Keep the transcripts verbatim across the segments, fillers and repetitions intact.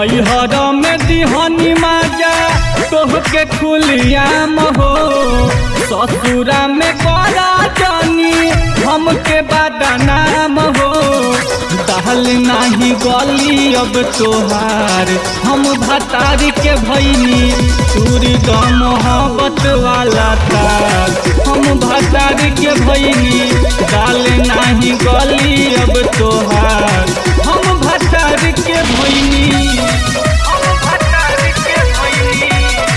नैहर में दिहनी माजा तोहके खुलियाम हो, ससुरा में करा जानी हमके बदनाम हो। दाल नाही गली अब तोहार हम भतारी के भैनी, तूरी द मोहब्बत वाला तार हम भतारी के भैनी। दाल नाही गली अब तोहार हम भतारी के भैनी, हम भतारी के भैनी।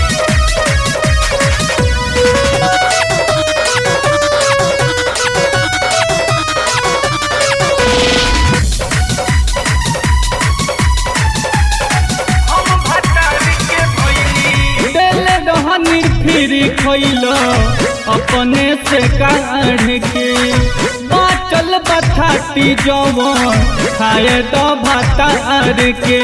फिरी खैलो अपने से काढ़ के, बाचल बथाती जवन खाए तो भतार के।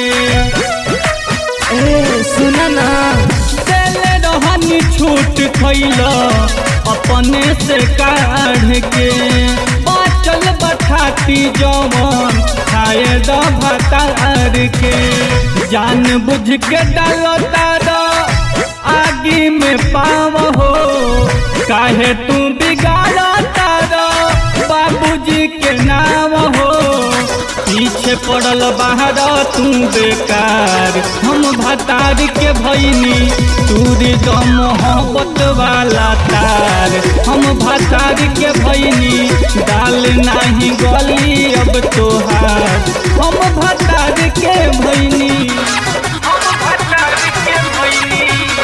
ए सुना ना, देले रहनी छूट खैलो अपने से काढ़ के, बाचल बथाती जवन खाए तो भतार के। जान बुझ के डालो तारा आगे में पाव हो, काहे तू बिगाड़ा तारा बाबूजी के नाम हो। पीछे पड़ल बाहर तू बेकार हम भतार के भैनी, तूरी द मोहब्बत वाला तार हम भतार के भैनी। दाल नाही गली अब तोहार हम भतार के भैनी, हम भतार के भैनी।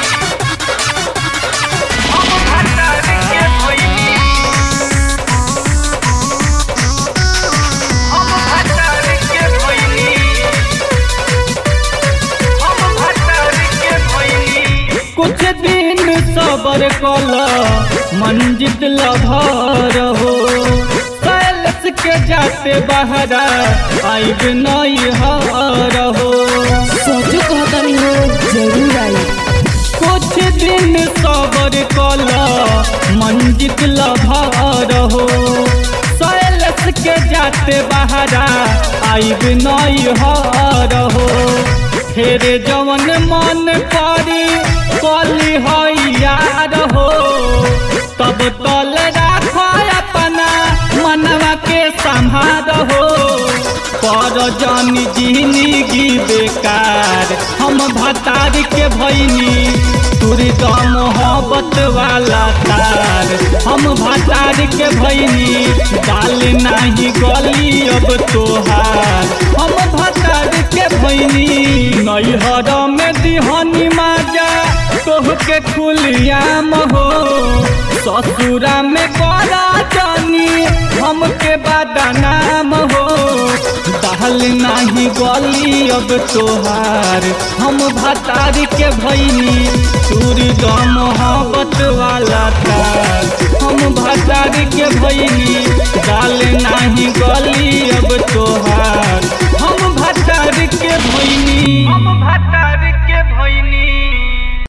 कुछ दिन सबर कल मंजित लभर हो, पैलेस के जाते बहरा आइब नहीं हर हो। सोचो कहतनी हो जरूर आई। कुछ दिन सबर कल मंजित लभर हो, पैलेस के जाते बहरा आइब नहीं हर हो। फेरे जवन मन करी कली है यार हो, तब तल राख अपना मनवा के संभार हो। कर जानी जिंदगी बेकार हम भतार के भैनी, तूरी द मोहब्बत वाला तार हम भतार के भैनी। दाल नाही गली अब तोहार हम भतार के भैनी। नैहर में दिहनी माजा तोहके खुलियाम हो, ससुरा में करा जानी हमके बदनाम हो। दाल नाही गली अब तोहार हम भतार के भैनी, तूरी द मोहब्बत वाला तार हम भतार के भैनी।